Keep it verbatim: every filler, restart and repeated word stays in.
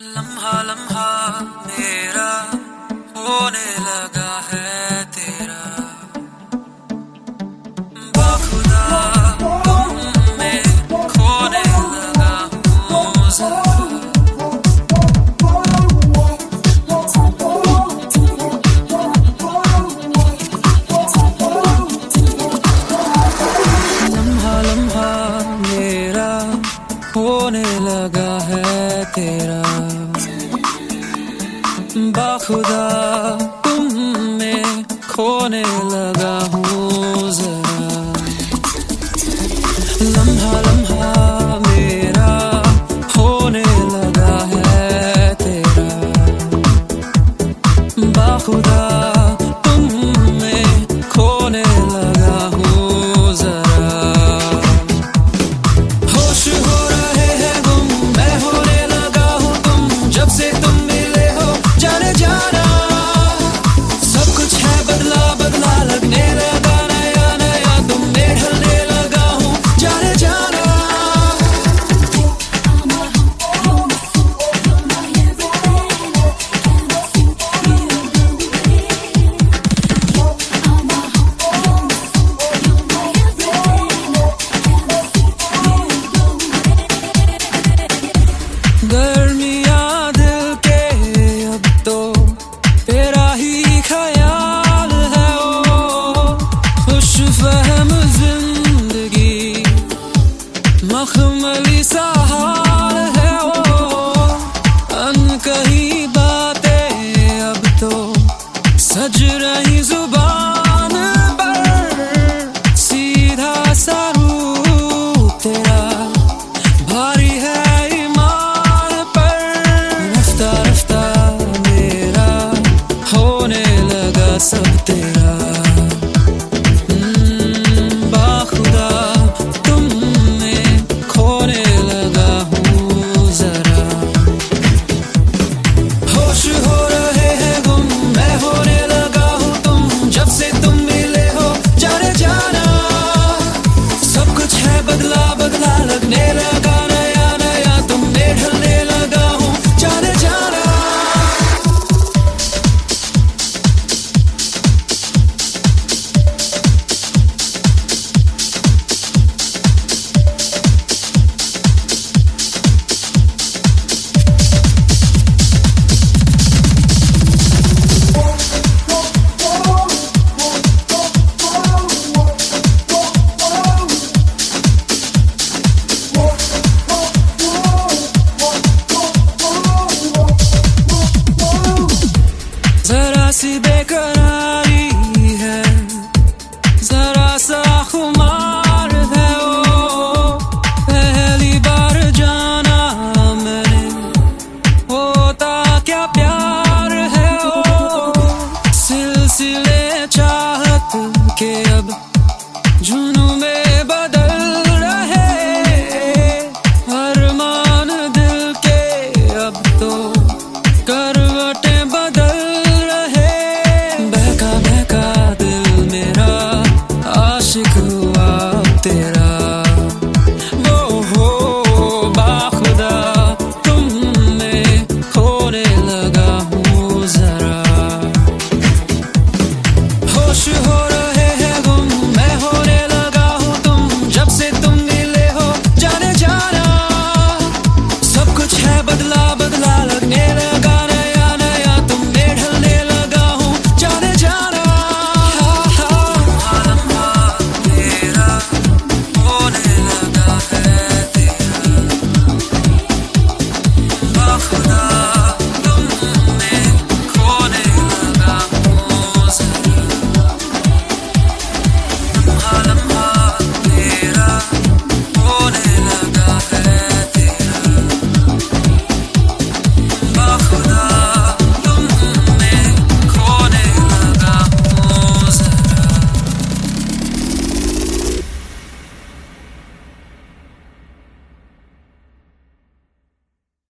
लम्हा लम्हा मेरा होने लगा है तेरा, बाखुदा तुम में खोने लगा हूँ जरा। लम्हा लम्हा मेरा होने लगा है तेरा, बाखुदा तुम में खोने लगा हूँ जरा। लम्हा लम्हा मेरा होने लगा है तेरा, बाखुदा तुम में खोने लगा हूँ जरा। होश हो रहे हैं गुम, मैं होने लगा हूँ तुम, जब से तुम मिले हो जाने जाना। सब कुछ है बदला बदला, लगने लगा नया नया, तुम में ढलने लगा हूँ जाने जाना। गर्मियाँ दिल के अब तो तेरा ही ख्याल है ओ, खुश फहम जिंदगी मखमली सा हाल है ओ। अनकही बातें अब तो सज रही जुबान पर, सीधा सा रूप तेरा भारी है ईमान पर। रफ्ता रफ्ता मेरा होने लगा सब तेरा, हम्म, बाखुदा तुम में खोने लगा हूँ जरा। होश हो रहे हैं गुम, मैं होने लगा हूँ तुम, जब से तुम मिले हो जाने जाना। सब कुछ है बदला बदला, लगने लगा नया नया, तुम में ढलने लगा हूँ जाने जाना। जरा सी बेकरारी है, जरा सा खुमार है ओ, पहली बार जाना मैंने होता क्या प्यार है ओ। सिलसिले चाहत के अब जुनून में बदल रहे, अरमान दिल के अब तो कर